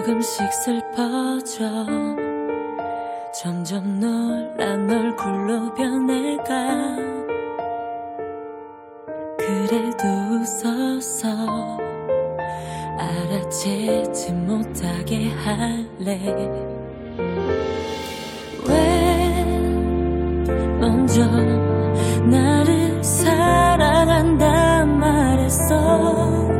조금씩 슬퍼져. 점점 놀란 얼굴로 변해가. 그래도 웃어서 알아채지 못하게 할래. 왜 먼저 나를 사랑한단 말했어.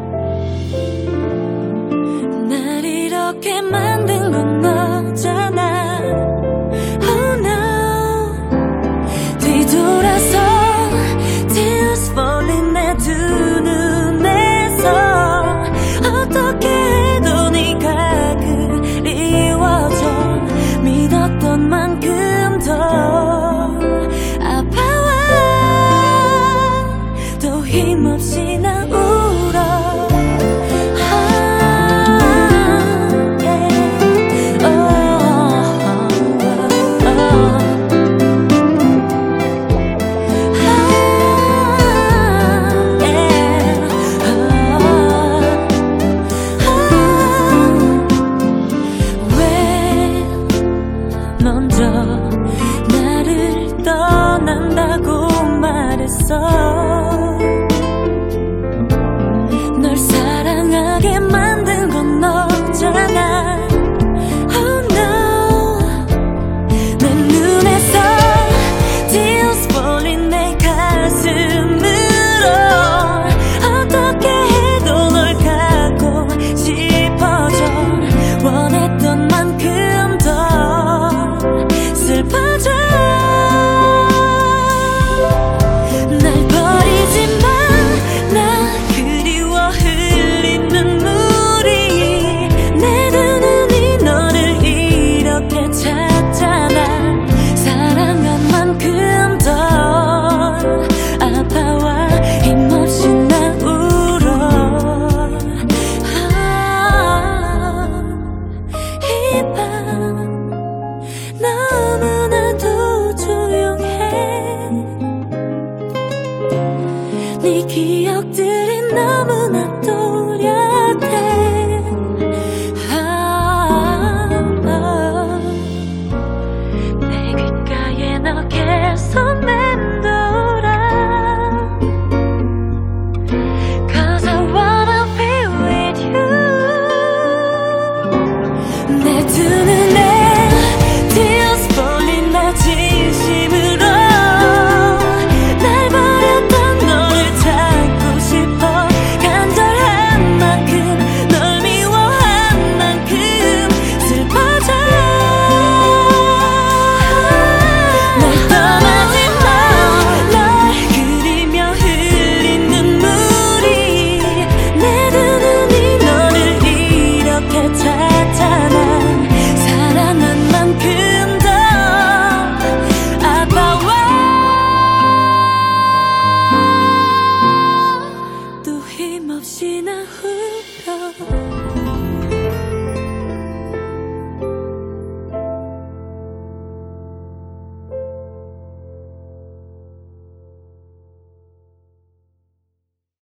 날 이렇게 만든 건 너잖아. Oh no. 뒤돌아서 tears falling 내 두 눈에서 어떻게 해도 네가 그리워져. 믿었던 만큼 더 아파와. 또 힘없이 나 울어. 먼저 나를 떠난다고 말했어. 널 사랑하게 만든 건 너잖아. Oh no. 내 눈에서 tears falling 내 가슴으로 어떻게 해도 널 갖고 싶어져. 원했던 만큼 더 슬퍼져. 날 버리지 마. 나 그리워 흘린 눈물이. 내 두 눈이 너를 이렇게 찾잖아. 사랑한 만큼 더 아파와. 힘없이 나 울어. 이 밤 너무나도 조용해. 네 기억들이 너무나 또렷해. 내 귓가에 너 계속 맴돌아. Cause I wanna be with you. 내 두 눈에 tears falling 나 진심으로. 날 버렸던 너를 찾고 싶어. 간절한 만큼 널 미워한 만큼 슬퍼져. 날 떠나지 마. 널 그리며 흘린 눈물이. 내 두 눈이 너를 이렇게 찾잖아. 사랑한 만큼 더 아파와. 또 힘없이 나 울어.